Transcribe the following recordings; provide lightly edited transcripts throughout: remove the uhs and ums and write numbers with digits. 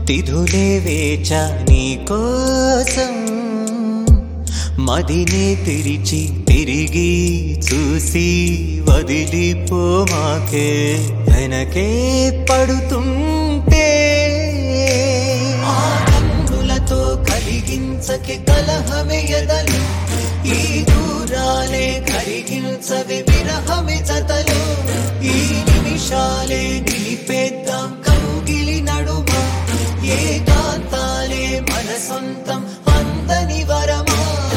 తిథులే వేచా నీ కోసం మదినే తెరిచి తిరిగి చూసి వదిలిపోమాకే వెనకే పడుతుంటే ఆ కన్నులతో కలిగించకే కలహమే ఎదలు ఈ దూరాలే కరిగించవే విరహమే జతలు ఈ నిమిషాలే నిలిపేద్దాం కౌగిలి నడుమ ఏకాంతాలే మన సొంతం అందని వరమా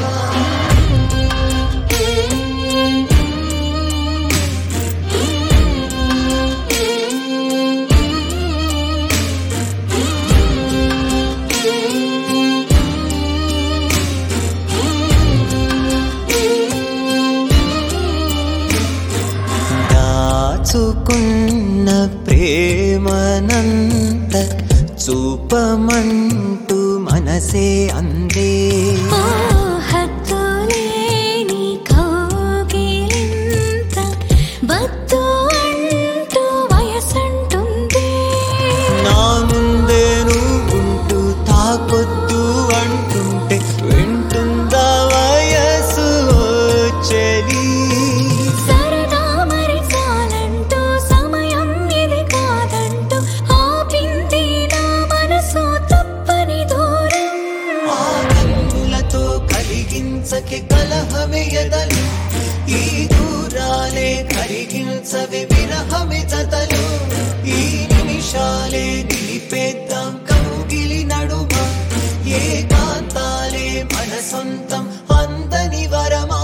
దాచుకున్న ప్రేమనంత చూపమంటూ మనసే అందే నా ముందే నువ్వుంటూ తాకొద్దు అంటుంటే వింటుందా వయసు చెలి కలిగించకే కలహమే ఎదలు ఈ దూరాలే కరిగించవే విరహమే జతలు ఈ నిమిషాలే నిలిపేద్దాం కౌగిలి నడుమ ఏకాంతాలే మన సొంతం అందని వరమా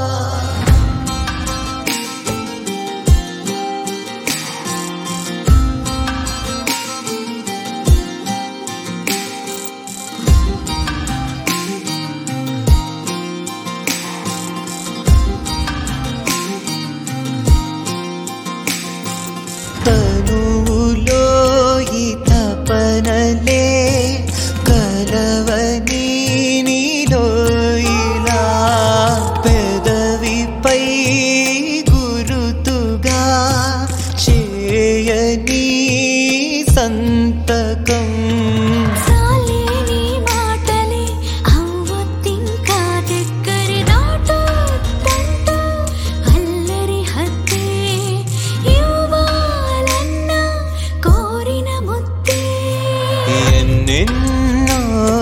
తనువులో ఈ తపనలే కలవని నీలో ఇలా పెదవిపై గురుతుగా చేయని సంతకం ఎన్నెన్నో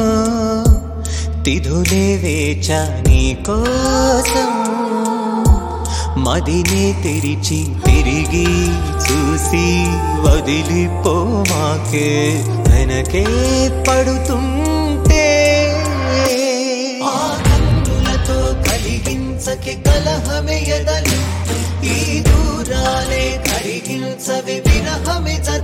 తిథులే వేచా నీ కోసం మదినే తెరిచి తిరిగి చూసి వదిలిపోమాకే వెనకే పడుతుంటే ఆ కన్నులతో కలిగించకే కలహమే ఎదలు ఈ దూరాలే కరిగించవే విరహమే